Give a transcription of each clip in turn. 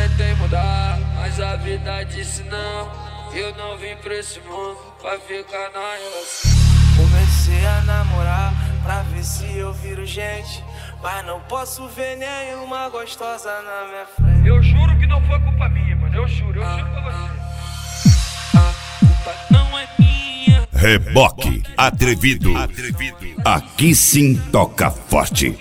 tentei mudar, mas a vida disse não. Eu não vim pra esse mundo pra ficar na relação. Comecei a namorar pra ver se eu viro gente, mas não posso ver nenhuma gostosa na minha frente. Eu juro que não foi culpa minha, mano. Eu juro pra você. A culpa não é minha. Reboque Atrevido. Aqui sim toca forte.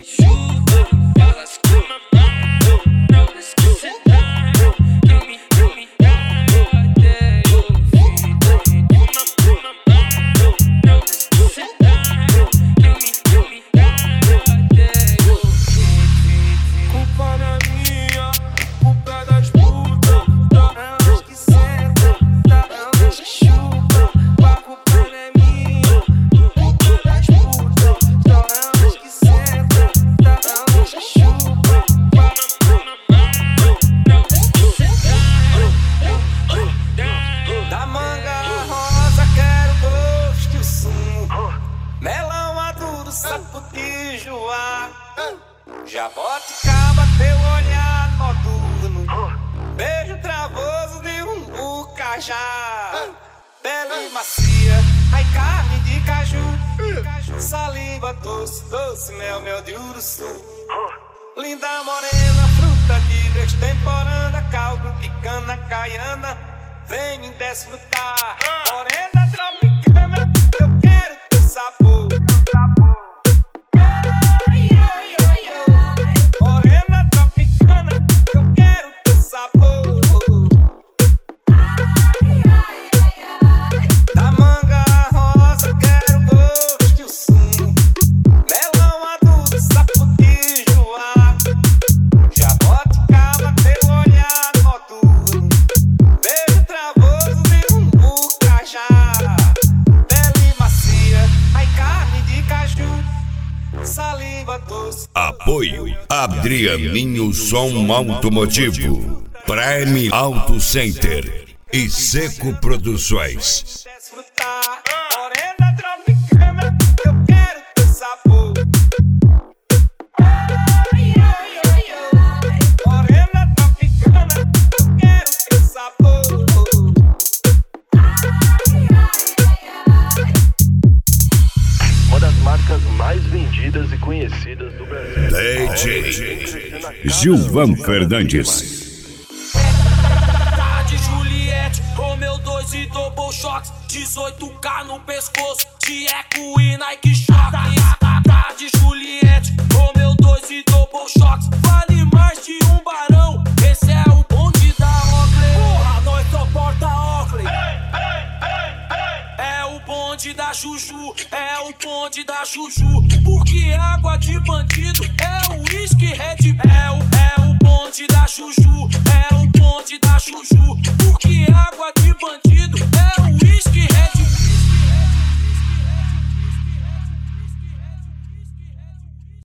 Jaboticaba, teu olhar noturno, beijo travoso de cajá, pele macia, ai carne de caju, saliva doce, doce mel, mel de uruçu. Linda morena, fruta de extemporânea, caldo de cana caiana, vem me desfrutar. Morena tropicana, eu quero teu sabor. Apoio Adrianinho Som Automotivo, Prime Auto Center e Seco Produções. Morena tropicana, eu quero teu sabor. Morena tropicana, eu quero teu sabor. Uma das marcas mais vendidas e conhecidas do Brasil. DJ Gilvan Fernandes. Tá de Juliette, Romeu 2 e Double Shocks, 18K no pescoço, de eco e Nike Shox. Tá de Juliette, Romeu 2 e Double Shocks, vale mais de um barão. Esse é o bonde da Oakley. Porra, nós só porta Oakley. É o bonde da Juju, é o bonde da Juju, porque água de bandido é